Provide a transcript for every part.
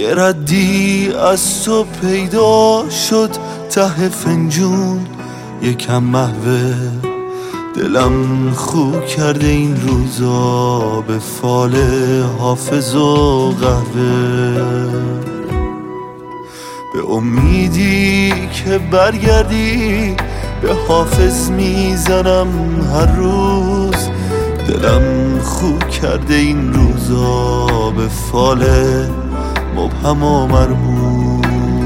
یه ردی از تو پیدا شد ته فنجون یکم محوه، دلم خو کرده این روزا به فال حافظ و قهوه. به امیدی که برگردی به حافظ میزنم هر روز، دلم خو کرده این روزا به فال مبهم و مرموز.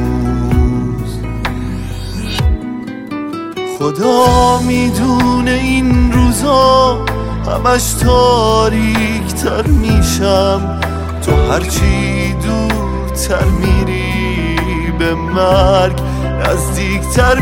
خدا میدونه این روزا همش تاریک تر میشم، تو هرچی دورتر میری به مرگ نزدیک تر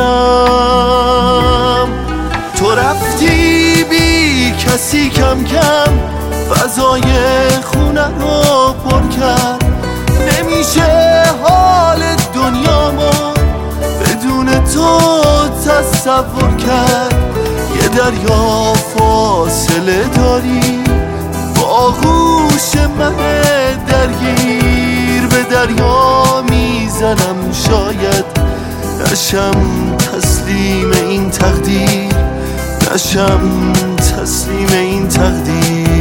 میشم. تو رفتی بی کسی کم کم فضای خونه رو پر کرد، نمیشه حال دنیامو بدون تو تصور کرد. یه دریا فاصله داری با آغوش من درگیر، به دریا میزنم شاید نشم تسلیم این تقدیر، نشم تسلیم این تقدیر.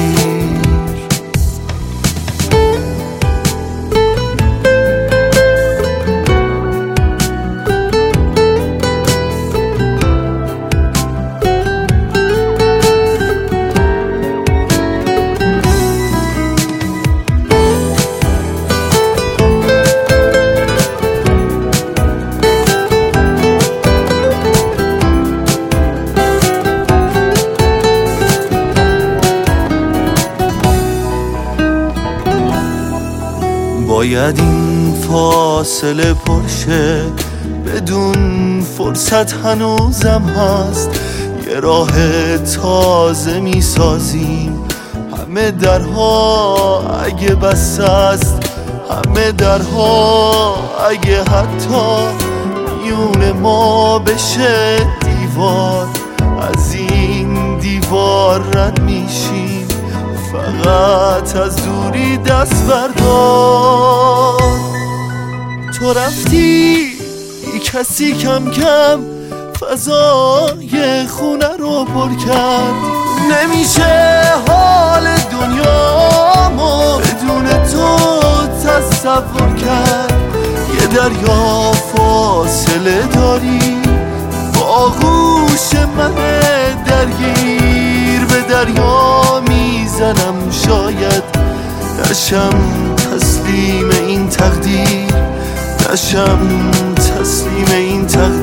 باید این فاصله پرشه، بدون فرصت هنوزم هست. یه راه تازه میسازیم، همه درها اگه بسته است، همه درها اگه حتی میون ما بشه دیوار، از این دیوار رد میشیم. فقط از دوری دست بردار. تو رفتی کسی کم کم فضای خونه رو پر کرد، نمیشه حال دنیامو بدون تو تصور کرد. یه دریا فاصله داری با آغوش من درگیر، به دریا میزنم شاید نشم تسلیم این تقدیر، نشم تسلیم این تقدیر.